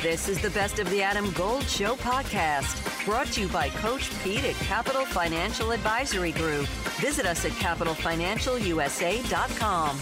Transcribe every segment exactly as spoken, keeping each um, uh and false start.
This is the Best of the Adam Gold Show podcast, brought to you by Coach Pete at Capital Financial Advisory Group. Visit us at capital financial u s a dot com.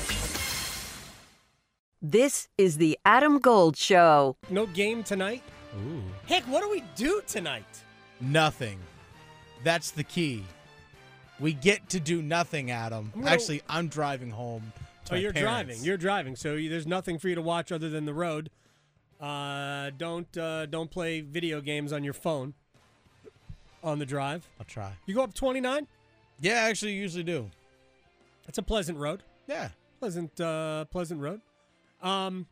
This is the Adam Gold Show. No game tonight? Ooh. Heck, what do we do tonight? Nothing. That's the key. We get to do nothing, Adam. I'm gonna- Actually, I'm driving home to Oh, my you're parents. driving. You're driving, so you, there's nothing for you to watch other than the road. Uh, don't uh, don't play video games on your phone on the drive. I'll try. You go up twenty-nine? Yeah, I actually usually do. It's a pleasant road. Yeah. Pleasant, uh, pleasant road. Um,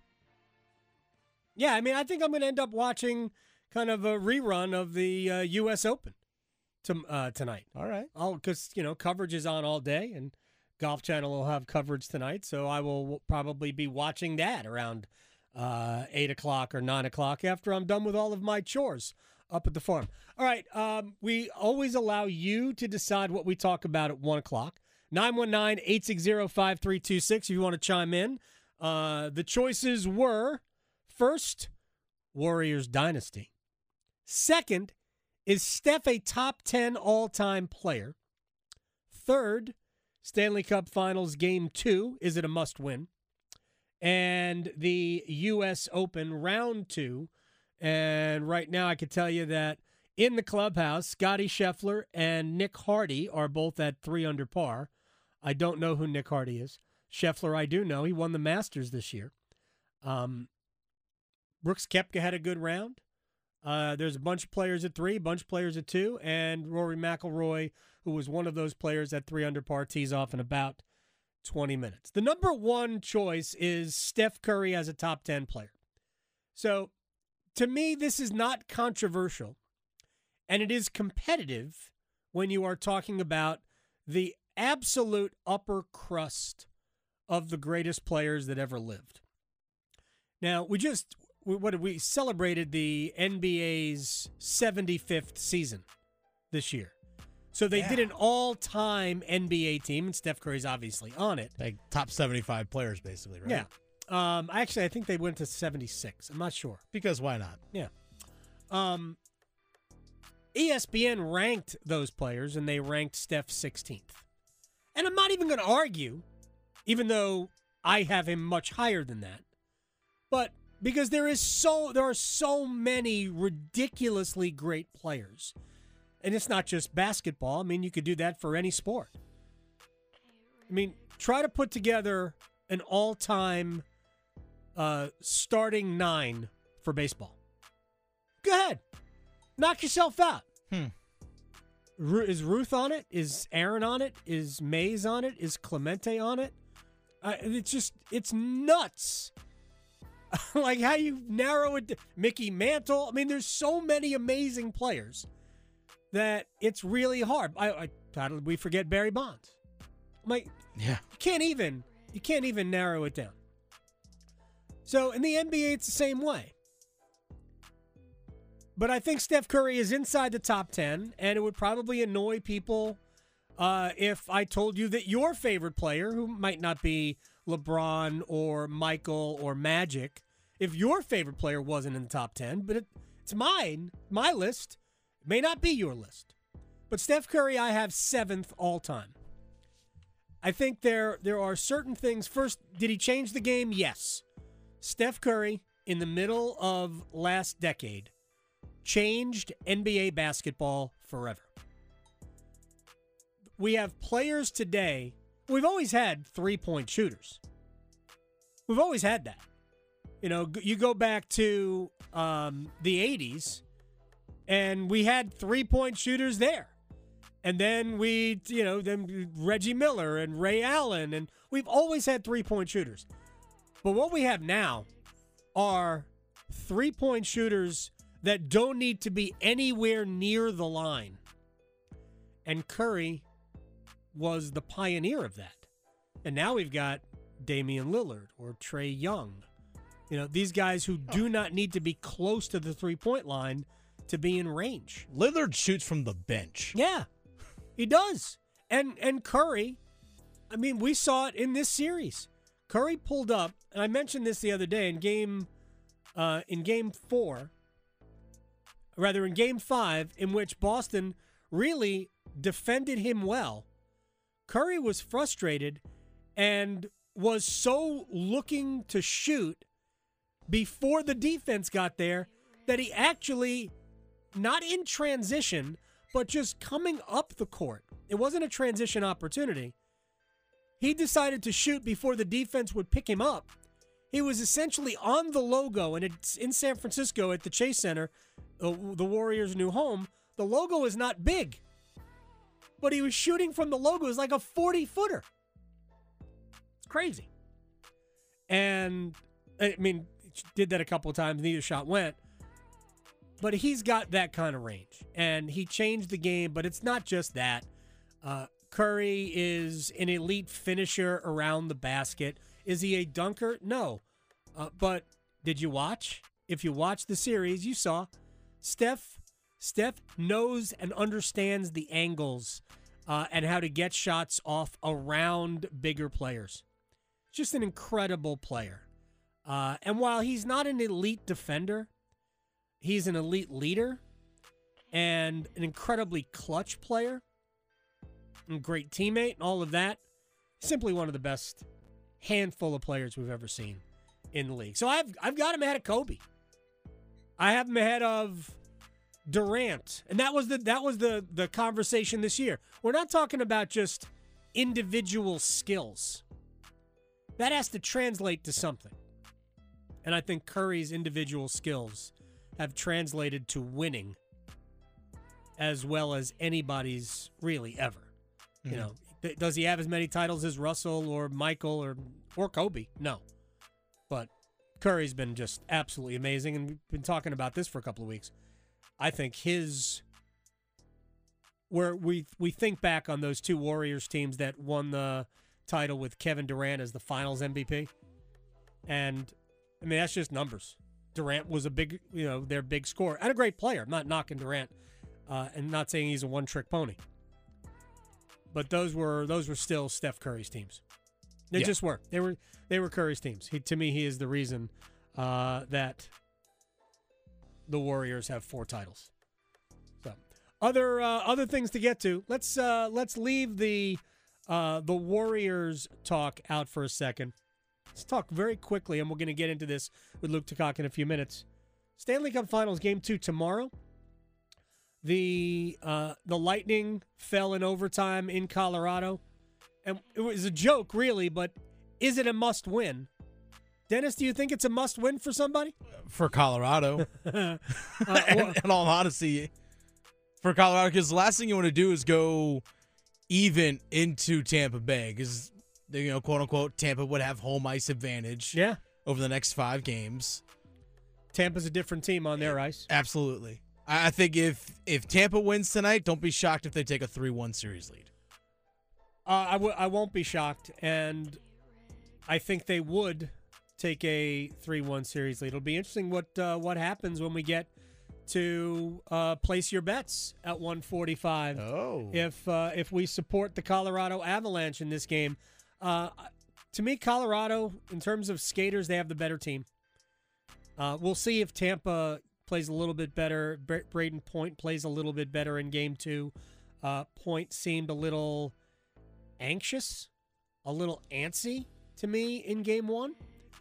yeah, I mean, I think I'm going to end up watching kind of a rerun of the uh, U S Open to, uh, tonight. All right. I'll because you know coverage is on all day, and Golf Channel will have coverage tonight, so I will probably be watching that around uh, eight o'clock or nine o'clock after I'm done with all of my chores up at the farm. All right, um, we always allow you to decide what we talk about at one o'clock. nine one nine, eight six zero, five three two six if you want to chime in. Uh, the choices were, first, Warriors Dynasty. Second, is Steph a top ten all-time player? Third, Stanley Cup Finals Game two, is it a must-win? And the U S Open Round two. And right now I can tell you that in the clubhouse, Scotty Scheffler and Nick Hardy are both at three under par. I don't know who Nick Hardy is. Scheffler, I do know. He won the Masters this year. Um, Brooks Koepka had a good round. Uh, there's a bunch of players at three, a bunch of players at two, and Rory McIlroy, who was one of those players at three under par, tees off in about twenty minutes. The number one choice is Steph Curry as a top ten player. So, to me, this is not controversial, and it is competitive when you are talking about the absolute upper crust of the greatest players that ever lived. Now, we just, what did we celebrated the N B A's seventy-fifth season this year. So they Yeah. did an all-time N B A team, and Steph Curry's obviously on it. Like top seventy-five players, basically, right? Yeah. Um, actually, I think they went to seventy-six. I'm not sure. Because why not? Yeah. Um, E S P N ranked those players, and they ranked Steph sixteenth. And I'm not even going to argue, even though I have him much higher than that. But because there is so there are so many ridiculously great players. And it's not just basketball. I mean, you could do that for any sport. I mean, try to put together an all-time uh, starting nine for baseball. Go ahead. Knock yourself out. Hmm. Ru- Is Ruth on it? Is Aaron on it? Is Mays on it? Is Clemente on it? Uh, it's just, it's nuts. Like how you narrow it. to Mickey Mantle. I mean, there's so many amazing players that it's really hard. I, I how did we forget Barry Bonds? I'm like, Yeah. you can't even, you can't even narrow it down. So in the N B A, it's the same way. But I think Steph Curry is inside the top ten, and it would probably annoy people uh, if I told you that your favorite player, who might not be LeBron or Michael or Magic, if your favorite player wasn't in the top ten, but it, it's mine, my list, it may not be your list. But Steph Curry, I have seventh all time. I think there there are certain things. First, did he change the game? Yes. Steph Curry, in the middle of last decade, changed N B A basketball forever. We have players today. We've always had three-point shooters. We've always had that. You know, you go back to um, the eighties, and we had three-point shooters there. And then we, you know, then Reggie Miller and Ray Allen, and we've always had three-point shooters. But what we have now are three-point shooters that don't need to be anywhere near the line. And Curry was the pioneer of that. And now we've got Damian Lillard or Trae Young. You know, these guys who do not need to be close to the three-point line to be in range. Lillard shoots from the bench. Yeah, he does. And and Curry, I mean, we saw it in this series. Curry pulled up, and I mentioned this the other day in game uh, in game four, rather in game five, in which Boston really defended him well, Curry was frustrated and was so looking to shoot before the defense got there that he actually, not in transition, but just coming up the court, it wasn't a transition opportunity, he decided to shoot before the defense would pick him up. He was essentially on the logo, and it's in San Francisco at the Chase Center, uh, the Warriors' new home. The logo is not big, but he was shooting from the logo. It was like a forty-footer. It's crazy. And, I mean, did that a couple of times. Neither shot went. But he's got that kind of range. And he changed the game, but it's not just that. Uh, Curry is an elite finisher around the basket. Is he a dunker? No. Uh, but did you watch? If you watched the series, you saw Steph. Steph knows and understands the angles uh, and how to get shots off around bigger players. Just an incredible player. Uh, and while he's not an elite defender, he's an elite leader and an incredibly clutch player and great teammate and all of that. Simply one of the best handful of players we've ever seen in the league. So I've I've got him ahead of Kobe. I have him ahead of Durant. And that was the that was the the conversation this year. We're not talking about just individual skills. That has to translate to something. And I think Curry's individual skills have translated to winning as well as anybody's really ever. Mm-hmm. You know, th- does he have as many titles as Russell or Michael or or Kobe? No. But Curry's been just absolutely amazing, and we've been talking about this for a couple of weeks. I think his where we we think back on those two Warriors teams that won the title with Kevin Durant as the Finals M V P, and I mean that's just numbers. Durant was a big, you know, their big scorer and a great player. I'm not knocking Durant, uh, and not saying he's a one-trick pony. But those were those were still Steph Curry's teams. They yeah. just were. They were they were Curry's teams. He, to me, he is the reason uh, that the Warriors have four titles. So, other uh, other things to get to. Let's uh, let's leave the uh, the Warriors talk out for a second. Let's talk very quickly, and we're going to get into this with Luke Takak in a few minutes. Stanley Cup Finals Game Two tomorrow. The uh, the Lightning fell in overtime in Colorado, and it was a joke, really. But is it a must-win? Dennis, do you think it's a must-win for somebody? For Colorado, uh, in, in all honesty, for Colorado, because the last thing you want to do is go even into Tampa Bay, because you know, quote unquote, Tampa would have home ice advantage. Yeah. Over the next five games. Tampa's a different team on their ice. Absolutely. I think if if Tampa wins tonight, don't be shocked if they take a three one series lead. Uh, I, w- I won't be shocked, and I think they would take a three one series lead. It'll be interesting what uh, what happens when we get to uh, place your bets at one forty-five. Oh. If, uh, if we support the Colorado Avalanche in this game. Uh, to me, Colorado, in terms of skaters, they have the better team. Uh, we'll see if Tampa plays a little bit better. Bra- Braden Point plays a little bit better in game two. Uh, Point seemed a little anxious, a little antsy to me in game one.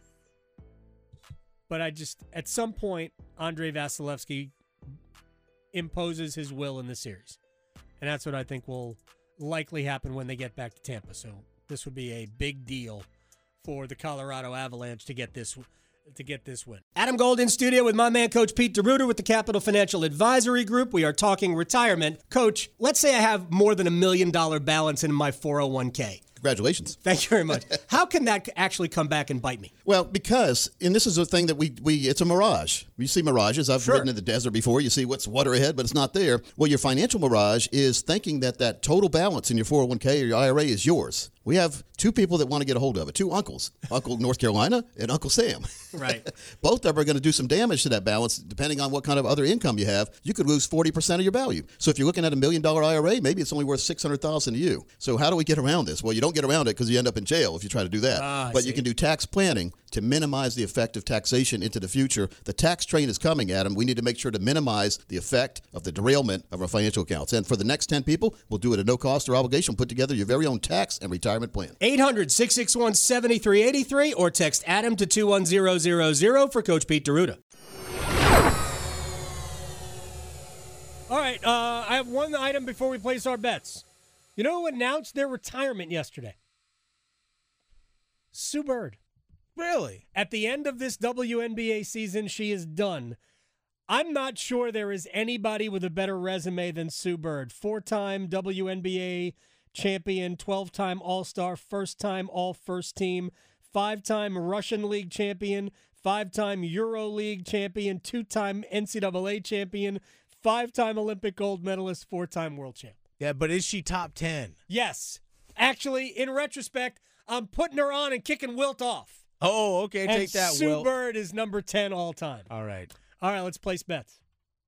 But I just, at some point, Andrei Vasilevsky imposes his will in the series. And that's what I think will likely happen when they get back to Tampa. So this would be a big deal for the Colorado Avalanche to get this to get this win. Adam Gold in studio with my man, Coach Pete DeRuiter with the Capital Financial Advisory Group. We are talking retirement. Coach, let's say I have more than a million dollar balance in my four oh one k. Congratulations. Thank you very much. How can that actually come back and bite me? Well, because, and this is a thing that we, we it's a mirage. You see mirages. I've Sure. ridden in the desert before. You see what's water ahead, but it's not there. Well, your financial mirage is thinking that that total balance in your four oh one k or your I R A is yours. We have two people that want to get a hold of it, two uncles, Uncle North Carolina and Uncle Sam. Right. Both of them are going to do some damage to that balance depending on what kind of other income you have. You could lose forty percent of your value. So if you're looking at a million dollar I R A, maybe it's only worth six hundred thousand dollars to you. So how do we get around this? Well, you don't don't get around it because you end up in jail if you try to do that. Ah, I but see. you can do tax planning to minimize the effect of taxation into the future. The tax train is coming, Adam. We need to make sure to minimize the effect of the derailment of our financial accounts. And for the next ten people, we'll do it at no cost or obligation. Put together your very own tax and retirement plan. eight hundred, six six one, seven three eight three or text Adam to two one zero zero zero for Coach Pete D'Arruda. All right, uh, I have one item before we place our bets. You know who announced their retirement yesterday? Sue Bird. Really? At the end of this W N B A season, she is done. I'm not sure there is anybody with a better resume than Sue Bird. Four-time W N B A champion, twelve-time All-Star, first-time All-First Team, five-time Russian League champion, five-time Euro League champion, two-time N C double A champion, five-time Olympic gold medalist, four-time world champ. Yeah, but is she top ten? Yes. Actually, in retrospect, I'm putting her on and kicking Wilt off. Oh, okay. And Take that, Sue Will. Bird is number ten all time. All right. All right, let's place bets.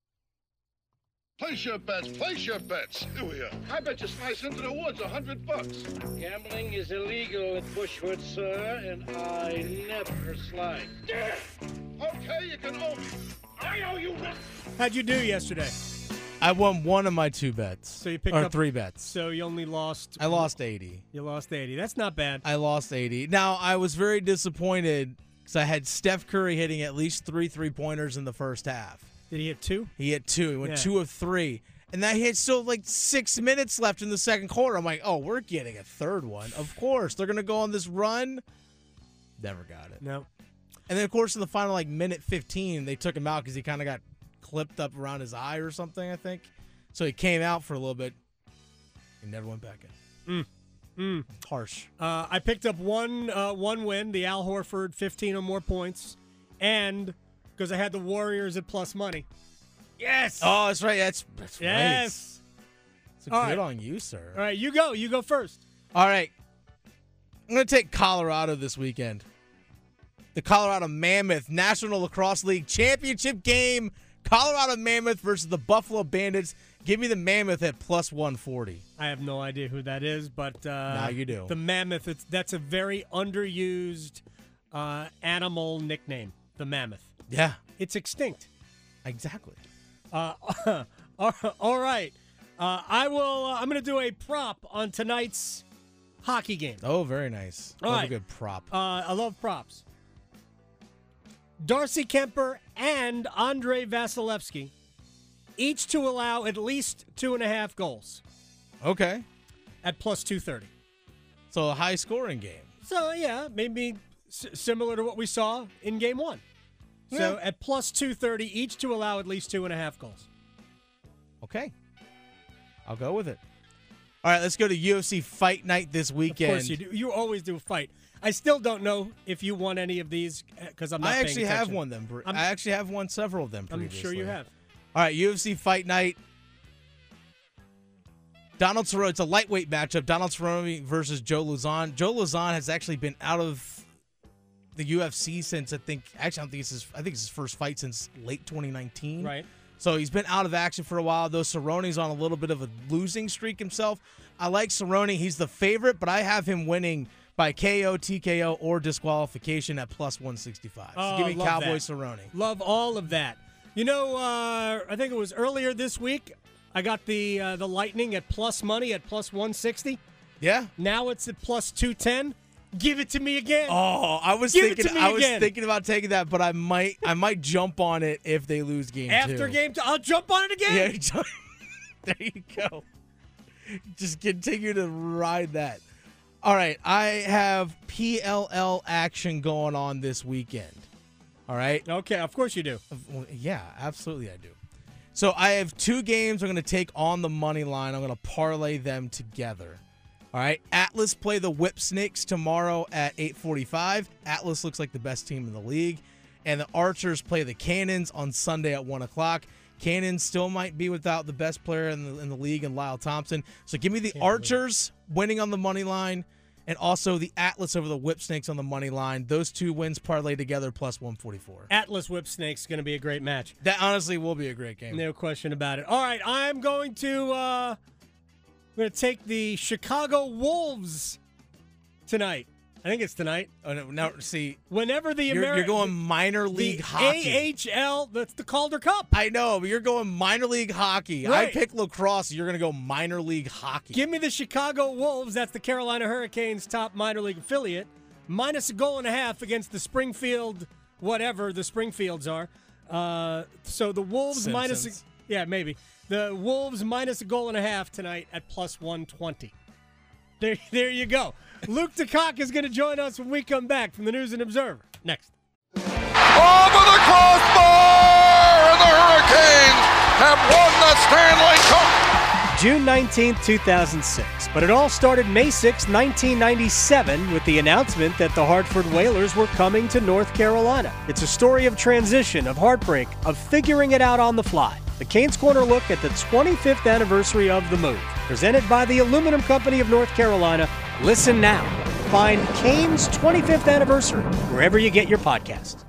Place your bets, place your bets. Here we are. I bet you slice into the woods a hundred bucks. Gambling is illegal at Bushwood, sir, and I never slide. Yeah. Okay, you can owe me. I owe you nothing. How'd you do yesterday? I won one of my two bets. So you picked or up three bets. So you only lost. I lost eighty. You lost eighty. That's not bad. I lost eighty. Now, I was very disappointed because I had Steph Curry hitting at least three three-pointers in the first half. Did he hit two? He hit two. He went Yeah. two of three. And that hit still like six minutes left in the second quarter. I'm like, oh, we're getting a third one. Of course. They're going to go on this run. Never got it. No. And then, of course, in the final like minute fifteen, they took him out because he kind of got clipped up around his eye or something, I think. So he came out for a little bit. He never went back in. Mm. Mm. Harsh. Uh, I picked up one uh, one win, the Al Horford, fifteen or more points, and because I had the Warriors at plus money. Yes. Oh, that's right. That's, that's right. Yes. So All good right. on you, sir. All right, you go. You go first. All right. I'm going to take Colorado this weekend. The Colorado Mammoth National Lacrosse League Championship game. Colorado Mammoth versus the Buffalo Bandits. Give me the Mammoth at plus one forty. I have no idea who that is, but uh, Now you do. The Mammoth. It's, that's a very underused uh, animal nickname. The Mammoth. Yeah, It's extinct. exactly. Uh, all right. Uh, I will. Uh, I'm going to do a prop on tonight's hockey game. Oh, very nice. All Love right. a good prop. Uh, I love props. Darcy Kemper and Andrei Vasilevsky, each to allow at least two and a half goals Okay. at plus two thirty. So a high scoring game. So, yeah, maybe s- similar to what we saw in game one. So Yeah. at plus two thirty, each to allow at least two and a half goals. Okay. I'll go with it. All right, let's go to U F C Fight Night this weekend. Of course you do. You always do a fight. I still don't know if you won any of these because I'm not I paying actually have attention. won them. pre- I'm- I actually have won several of them I'm previously. sure you have. All right, U F C Fight Night. Donald Cerrone. It's a lightweight matchup. Donald Cerrone versus Joe Luzon. Joe Luzon has actually been out of the U F C since I think. Actually, I don't think it's his. I think it's his first fight since late twenty nineteen. Right. So he's been out of action for a while. Though Cerrone's on a little bit of a losing streak himself. I like Cerrone. He's the favorite, but I have him winning by K O, T K O, or disqualification at plus one sixty-five. So Oh, give me love Cowboy that. Cerrone. Love all of that. You know, uh, I think it was earlier this week. I got the uh, the Lightning at plus money at plus one sixty. Yeah. Now it's at plus two ten. Give it to me again. Oh, I was Give it thinking. to me I was again. thinking about taking that, but I might. I might jump on it if they lose game After two. game two, I'll jump on it again. Yeah. ju- There you go. Just continue to ride that. All right, I have P L L action going on this weekend. All right. Okay, of course you do. Well, yeah, absolutely I do. So I have two games I'm going to take on the money line. I'm going to parlay them together. All right. Atlas play the Whip Snakes tomorrow at eight forty-five. Atlas looks like the best team in the league. And the Archers play the Cannons on Sunday at one o'clock. Cannons still might be without the best player in the, in the league and Lyle Thompson. So give me the Can't Archers winning on the money line and also the Atlas over the Whip Snakes on the money line. Those two wins parlay together plus one forty-four. Atlas Whip Snakes going to be a great match. That honestly will be a great game. No question about it. All right, I'm going to uh, I'm going to take the Chicago Wolves tonight. I think it's tonight. Oh, no, now, see, Whenever the you're, Ameri- you're going minor league the hockey. A H L, that's the Calder Cup. I know, but you're going minor league hockey. Right. I pick lacrosse. You're going to go minor league hockey. Give me the Chicago Wolves. That's the Carolina Hurricanes' top minor league affiliate. Minus a goal and a half against the Springfield, whatever the Springfields are. Uh, so the Wolves Simpsons. minus, a, yeah, maybe the Wolves minus a goal and a half tonight at plus one twenty. There, there you go. Luke DeCock is going to join us when we come back from the News and Observer. Next. Over the crossbar, and the Hurricanes have won the Stanley Cup. June nineteenth, two thousand six. But it all started May sixth, nineteen ninety-seven, with the announcement that the Hartford Whalers were coming to North Carolina. It's a story of transition, of heartbreak, of figuring it out on the fly. The Canes Corner look at the twenty-fifth anniversary of the move. Presented by the Aluminum Company of North Carolina. Listen now. Find Canes twenty-fifth Anniversary wherever you get your podcast.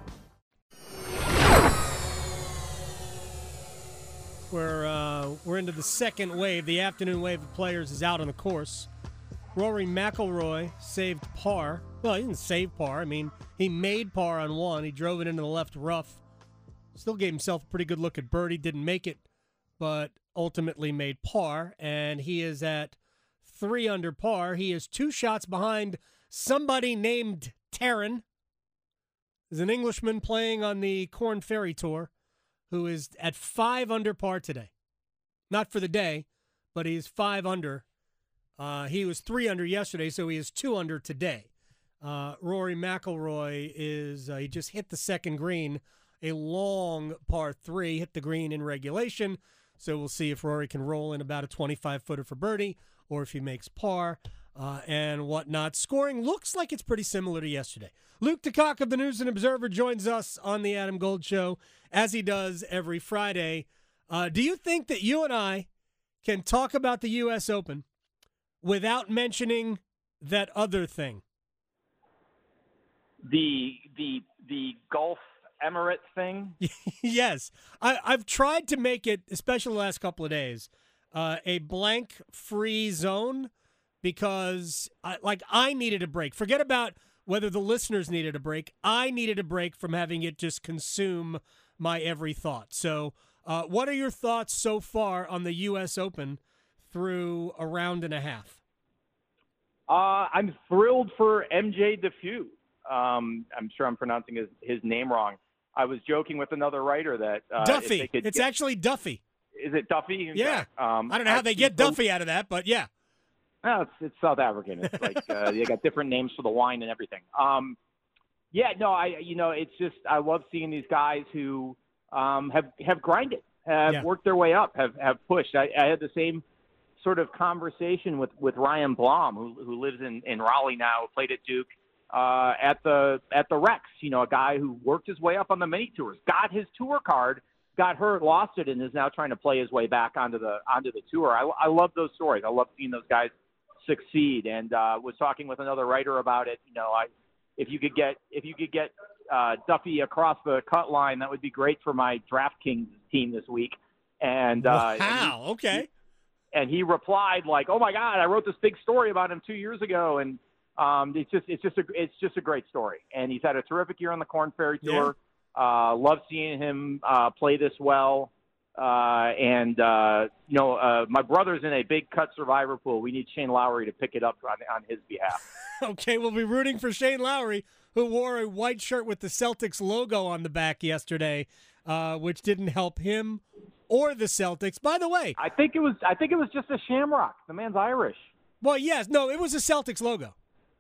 We're, uh, we're into the second wave. The afternoon wave of players is out on the course. Rory McIlroy saved par. Well, he didn't save par. I mean, he made par on one. He drove it into the left rough. Still gave himself a pretty good look at birdie. Didn't make it, but ultimately made par. And he is at three under par. He is two shots behind somebody named Taryn. There's an Englishman playing on the Corn Ferry Tour who is at five under par today. Not for the day, but he's five under. Uh, he was three under yesterday, so he is two under today. Uh, Rory McIlroy is, uh, he just hit the second green, a long par three, hit the green in regulation. So we'll see if Rory can roll in about a twenty-five footer for birdie or if he makes par uh, and whatnot. Scoring looks like it's pretty similar to yesterday. Luke DeCock of the News and Observer joins us on the Adam Gold Show, as he does every Friday. Uh, do you think that you and I can talk about the U S Open without mentioning that other thing? The the the Gulf Emirates thing? Yes. I, I've tried to make it, especially the last couple of days, uh, a blank-free zone because, I, like, I needed a break. Forget about whether the listeners needed a break. I needed a break from having it just consume my every thought. So uh, what are your thoughts so far on the U S Open through a round and a half? Uh, I'm thrilled for M J DeFew. Um, I'm sure I'm pronouncing his, his name wrong. I was joking with another writer that uh, Duffy. If they could It's get, actually Duffy. Is it Duffy? Yeah. Um, I don't know how they get Duffy out of that, but yeah. No, it's, it's South African. It's like uh, they got different names for the wine and everything. Um, yeah, no, I you know it's just I love seeing these guys who um, have have grinded, have Yeah. worked their way up, have have pushed. I, I had the same sort of conversation with, with Ryan Blom, who who lives in, in Raleigh now, played at Duke. Uh, at the at the Rex, you know, a guy who worked his way up on the mini tours, got his tour card, got hurt, lost it, and is now trying to play his way back onto the onto the tour. I, I love those stories. I love seeing those guys succeed. And uh, was talking with another writer about it. You know, I if you could get if you could get uh, Duffy across the cut line, that would be great for my DraftKings team this week. And uh, wow, and he, okay. He, and he replied like, "Oh my God, I wrote this big story about him two years ago," and Um, it's just, it's just a, it's just a great story. And he's had a terrific year on the Corn Ferry Tour. Yeah. Uh, love seeing him, uh, play this well. Uh, and, uh, you know, uh, my brother's in a big cut survivor pool. We need Shane Lowry to pick it up on, on his behalf. Okay. We'll be rooting for Shane Lowry, who wore a white shirt with the Celtics logo on the back yesterday, uh, which didn't help him or the Celtics. By the way, I think it was, I think it was just a shamrock. The man's Irish. Well, yes, no, it was a Celtics logo.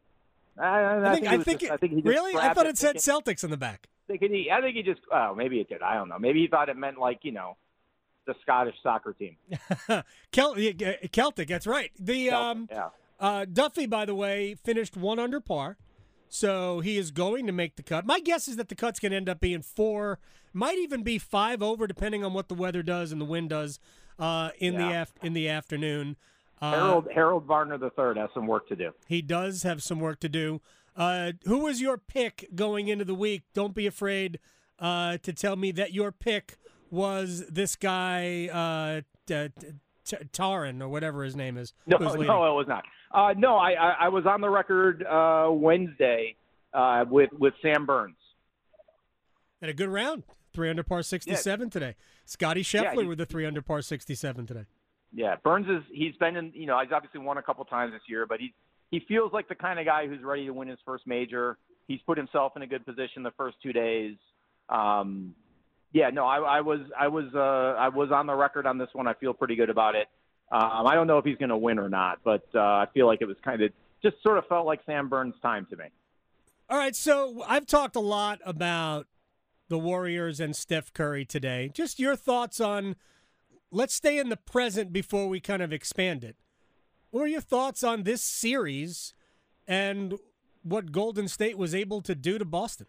I, I, I think. I I think, think. just, It, I think he just really? I thought it said thinking, Celtics on the back. Thinking he, I think he just. Oh, maybe it did. I don't know. Maybe he thought it meant like you know, the Scottish soccer team. Kel- Celtic. That's right. The Celtic, um, yeah. uh, Duffy, by the way, finished one under par, so he is going to make the cut. My guess is that the cut's going to end up being four, might even be five over, depending on what the weather does and the wind does uh, in Yeah. the af- in the afternoon. Uh, Harold Harold Varner the third has some work to do. He does have some work to do. Uh, who was your pick going into the week? Don't be afraid uh, to tell me that your pick was this guy, uh, t- t- T- Taran or whatever his name is. No, who's no, leading. it was not. Uh, no, I, I, I was on the record uh, Wednesday uh, with with Sam Burns. Had a good round. Three under par sixty-seven yeah. today. Scotty Scheffler yeah, with a three under par sixty-seven today. Yeah, Burns is he's been in. You know, he's obviously won a couple times this year, but he he feels like the kind of guy who's ready to win his first major. He's put himself in a good position the first two days. Um, yeah, no, I, I was I was uh, I was on the record on this one. I feel pretty good about it. Um, I don't know if he's going to win or not, but uh, I feel like it was kind of just sort of felt like Sam Burns' time to me. All right, so I've talked a lot about the Warriors and Steph Curry today. Just your thoughts on, let's stay in the present before we kind of expand it. What are your thoughts on this series and what Golden State was able to do to Boston?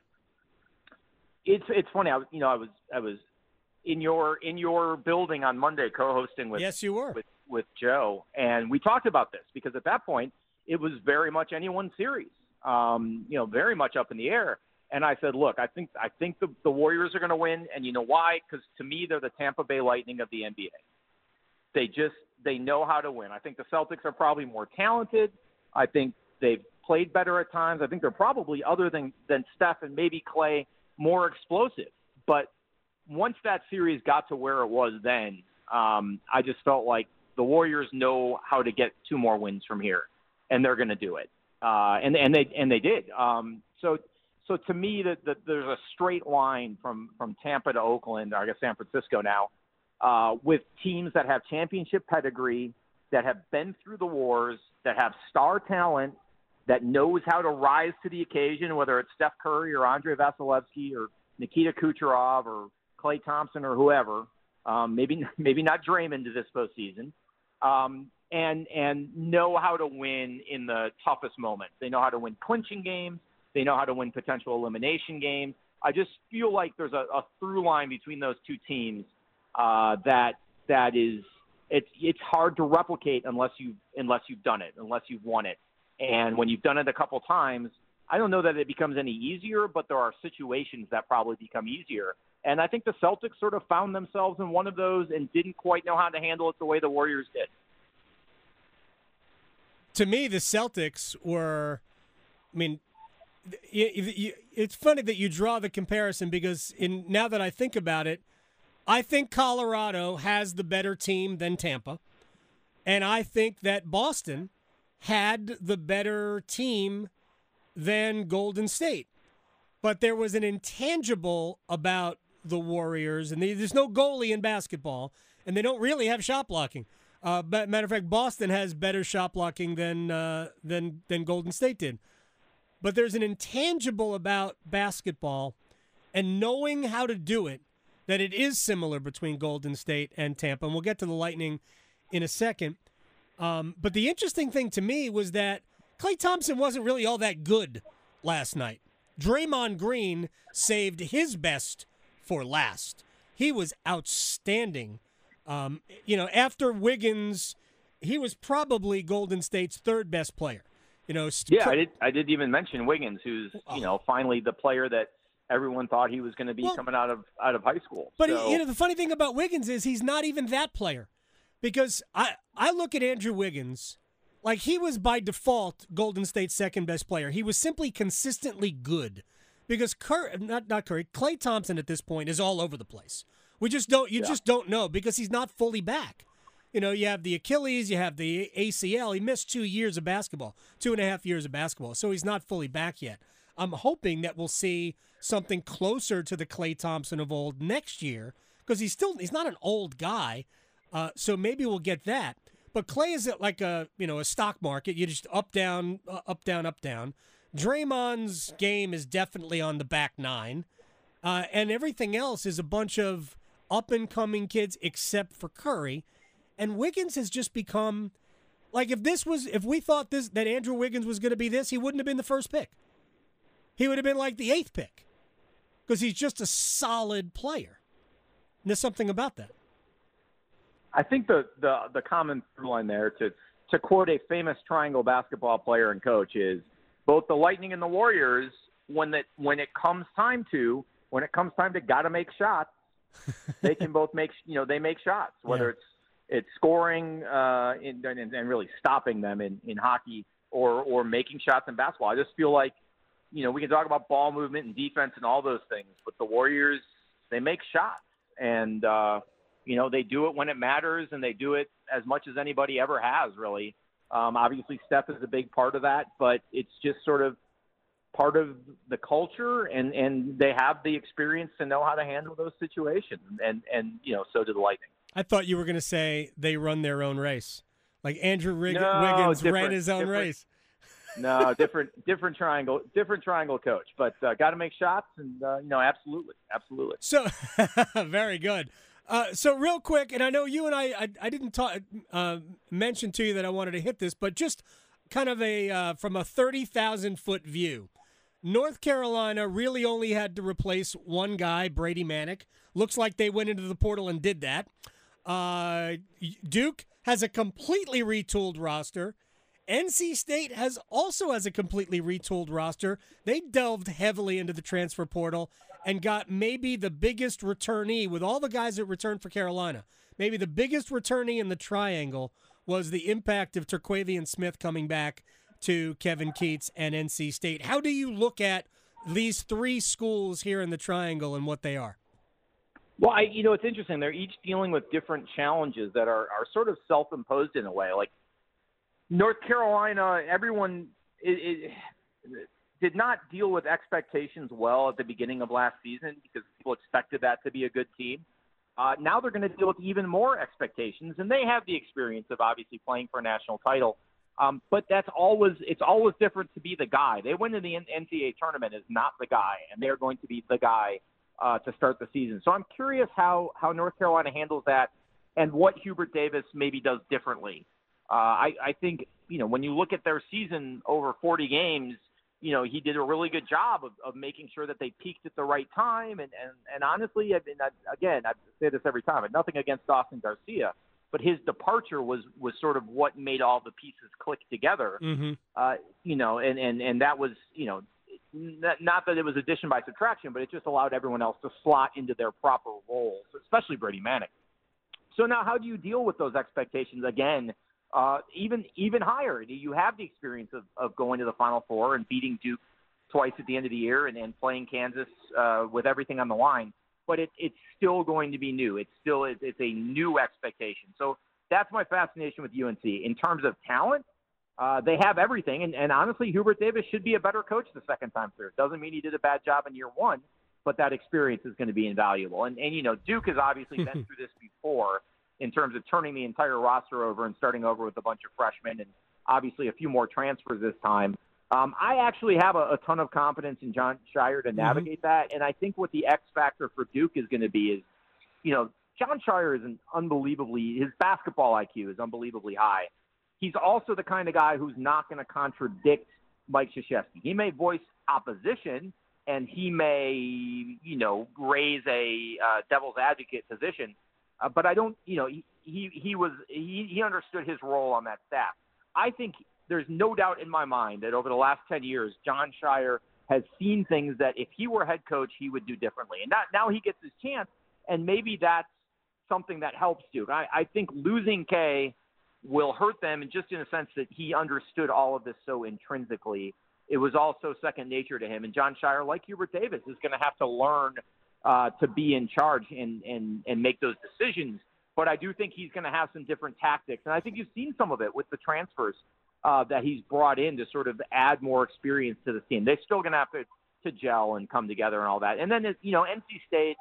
It's it's funny. I was you know I was I was in your in your building on Monday co-hosting with yes you were with, with Joe, and we talked about this because at that point it was very much anyone's series. Um, you know, very much up in the air. And I said, look, I think I think the, the Warriors are going to win, and you know why? Because to me, they're the Tampa Bay Lightning of the N B A. They just they know how to win. I think the Celtics are probably more talented. I think they've played better at times. I think they're probably, other than than Steph and maybe Clay, more explosive. But once that series got to where it was then, um, I just felt like the Warriors know how to get two more wins from here, and they're going to do it. Uh, and and they and they did. Um, so. So to me, that the, there's a straight line from, from Tampa to Oakland, or I guess San Francisco now, uh, with teams that have championship pedigree, that have been through the wars, that have star talent, that knows how to rise to the occasion, whether it's Steph Curry or Andre Vasilevsky or Nikita Kucherov or Klay Thompson or whoever, um, maybe maybe not Draymond this postseason, um, and and know how to win in the toughest moments. They know how to win clinching games. They know how to win potential elimination games. I just feel like there's a, a through line between those two teams uh, that that is it's it's hard to replicate unless you unless you've done it, unless you've won it. And when you've done it a couple times, I don't know that it becomes any easier, but there are situations that probably become easier. And I think the Celtics sort of found themselves in one of those and didn't quite know how to handle it the way the Warriors did. To me, the Celtics were, I mean, it's funny that you draw the comparison because in now that I think about it, I think Colorado has the better team than Tampa, and I think that Boston had the better team than Golden State. But there was an intangible about the Warriors, and there's no goalie in basketball, and they don't really have shot blocking. Uh, but matter of fact, Boston has better shot blocking than uh, than than Golden State did. But there's an intangible about basketball and knowing how to do it that it is similar between Golden State and Tampa. And we'll get to the Lightning in a second. Um, but the interesting thing to me was that Klay Thompson wasn't really all that good last night. Draymond Green saved his best for last. He was outstanding. Um, you know, after Wiggins, he was probably Golden State's third best player. You know, st- yeah, I did. I didn't even mention Wiggins, who's you know finally the player that everyone thought he was going to be well, coming out of out of high school. But so. he, you know, the funny thing about Wiggins is he's not even that player, because I I look at Andrew Wiggins like he was by default Golden State's second best player. He was simply consistently good, because Curry, not not Curry, Klay Thompson at this point is all over the place. We just don't you yeah. just don't know because he's not fully back. You know, you have the Achilles, you have the A C L. He missed two years of basketball, two and a half years of basketball, so he's not fully back yet. I'm hoping that we'll see something closer to the Klay Thompson of old next year, because he's still he's not an old guy, uh, so maybe we'll get that. But Klay is like a you know a stock market. You just up down uh, up down up down. Draymond's game is definitely on the back nine, uh, and everything else is a bunch of up and coming kids, except for Curry. And Wiggins has just become, like, if this was, if we thought this, that Andrew Wiggins was going to be this, he wouldn't have been the first pick. He would have been like the eighth pick, because he's just a solid player. And there's something about that. I think the, the, the common through line there, to, to quote a famous triangle basketball player and coach, is both the Lightning and the Warriors, when that when it comes time to, when it comes time to got to make shots, they can both make, you know, they make shots, whether yeah. it's, it's scoring uh, in, and, and really stopping them in, in hockey or or making shots in basketball. I just feel like, you know, we can talk about ball movement and defense and all those things, but the Warriors, they make shots. And, uh, you know, they do it when it matters, and they do it as much as anybody ever has, really. Um, obviously, Steph is a big part of that, but it's just sort of part of the culture, and, and they have the experience to know how to handle those situations. And, and you know, so do the Lightning. I thought you were going to say they run their own race. Like Andrew Rig- no, Wiggins ran his own race. No, different, different triangle, different triangle coach, but uh, got to make shots, and uh, you know, absolutely, absolutely. So, very good. Uh, so, real quick, and I know you and I, I, I didn't talk, uh, mention to you that I wanted to hit this, but just kind of a uh, from a thirty thousand foot view. North Carolina really only had to replace one guy, Brady Manick. Looks like they went into the portal and did that. Uh, Duke has a completely retooled roster. N C State has also has a completely retooled roster. They delved heavily into the transfer portal and got maybe the biggest returnee with all the guys that returned for Carolina. Maybe the biggest returnee in the triangle was the impact of Terquavian Smith coming back to Kevin Keatts and N C State. How do you look at these three schools here in the triangle and what they are? Well, I, you know, it's interesting. They're each dealing with different challenges that are, are sort of self-imposed in a way. Like North Carolina, everyone it, it, did not deal with expectations well at the beginning of last season because people expected that to be a good team. Uh, now they're going to deal with even more expectations, and they have the experience of obviously playing for a national title. Um, but that's always it's always different to be the guy. They went to the N C A A tournament as not the guy, and they're going to be the guy uh, to start the season. So I'm curious how, how North Carolina handles that and what Hubert Davis maybe does differently. Uh, I, I think, you know, when you look at their season over forty games, you know, he did a really good job of, of making sure that they peaked at the right time. And, and, and honestly, I mean, I, again, I say this every time, but nothing against Dawson Garcia, but his departure was, was sort of what made all the pieces click together. Mm-hmm. Uh, you know, and, and, and that was, you know, not, not that it was addition by subtraction, but it just allowed everyone else to slot into their proper roles, especially Brady Manick. So now how do you deal with those expectations again? Uh, even even higher. You have the experience of, of going to the Final Four and beating Duke twice at the end of the year and, and playing Kansas uh, with everything on the line. But it, it's still going to be new. It's still it's a new expectation. So that's my fascination with U N C. In terms of talent, uh, they have everything. And, and honestly, Hubert Davis should be a better coach the second time through. It doesn't mean he did a bad job in year one, but that experience is going to be invaluable. And, and you know, Duke has obviously been through this before, in terms of turning the entire roster over and starting over with a bunch of freshmen and obviously a few more transfers this time. Um, I actually have a, a ton of confidence in Jon Scheyer to navigate mm-hmm. that. And I think what the X factor for Duke is going to be is, you know, Jon Scheyer is an unbelievably, his basketball I Q is unbelievably high. He's also the kind of guy who's not going to contradict Mike Krzyzewski. He may voice opposition and he may, you know, raise a uh, devil's advocate position. Uh, but I don't, you know, he, he, he was, he, he understood his role on that staff. I think there's no doubt in my mind that over the last ten years, Jon Scheyer has seen things that if he were head coach, he would do differently. And that, now he gets his chance, and maybe that's something that helps Duke. I, I think losing Kay will hurt them, and just in a sense that he understood all of this so intrinsically. It was all so second nature to him. And Jon Scheyer, like Hubert Davis, is going to have to learn Uh, to be in charge and, and, and make those decisions. But I do think he's going to have some different tactics. And I think you've seen some of it with the transfers uh, that he's brought in to sort of add more experience to the team. They're still going to have to, to gel and come together and all that. And then, you know, N C State,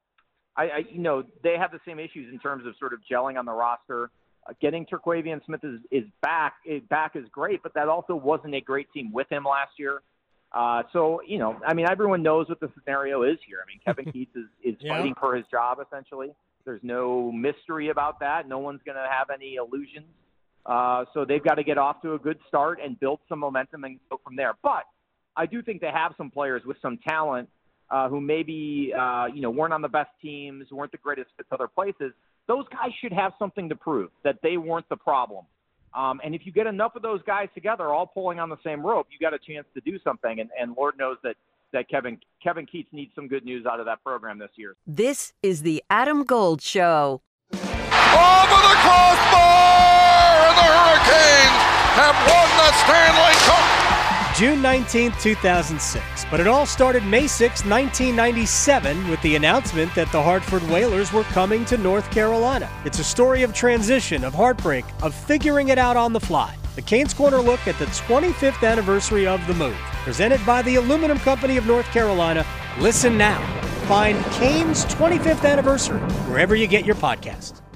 I, I you know, they have the same issues in terms of sort of gelling on the roster. Uh, getting Terquavian Smith is, is back. Back is great, but that also wasn't a great team with him last year. Uh, so, you know, I mean, everyone knows what the scenario is here. I mean, Kevin Keatts is, is yeah. fighting for his job, essentially. There's no mystery about that. No one's going to have any illusions. Uh, so they've got to get off to a good start and build some momentum and go from there. But I do think they have some players with some talent uh, who maybe, uh, you know, weren't on the best teams, weren't the greatest fits other places. Those guys should have something to prove, that they weren't the problem. Um, and if you get enough of those guys together, all pulling on the same rope, you got a chance to do something. And, and Lord knows that, that Kevin Kevin Keatts needs some good news out of that program this year. This is the Adam Gold Show. Over the crossbar, and the Hurricanes have won the Stanley Cup. June nineteenth, two thousand six. But it all started May sixth, nineteen ninety-seven, with the announcement that the Hartford Whalers were coming to North Carolina. It's a story of transition, of heartbreak, of figuring it out on the fly. The Canes Corner look at the twenty-fifth anniversary of the move. Presented by the Aluminum Company of North Carolina. Listen now. Find Canes twenty-fifth Anniversary wherever you get your podcasts.